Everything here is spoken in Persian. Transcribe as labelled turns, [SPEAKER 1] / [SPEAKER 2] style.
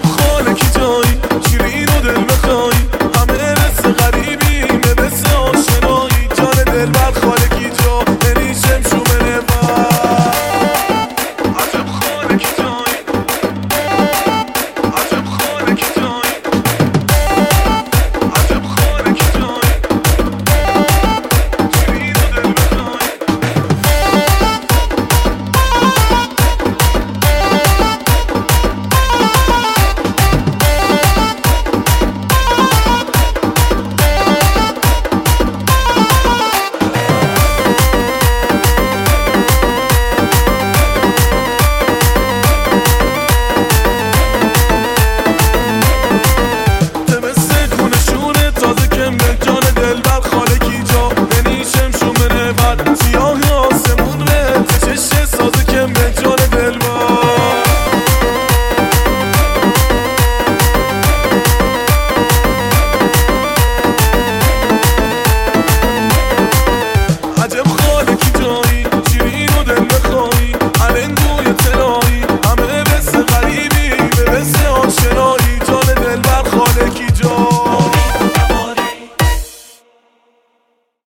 [SPEAKER 1] خاله کی جایی شیرین و دل بخوایی همه مثل غریبی مثل آشنایی جان دل بر خاله کی جا بری شمشومه نبر عجب خاله کی جایی عجب خاله کی جایی عجب خاله کی جایی شیرین و دل بخوایی سیاهی آسمون به چشم سازه که به جان دل با عجب خاله کی جایی شیرین و دل بخوایی علنگوی ترایی همه مثل غریبی به مثل آشنایی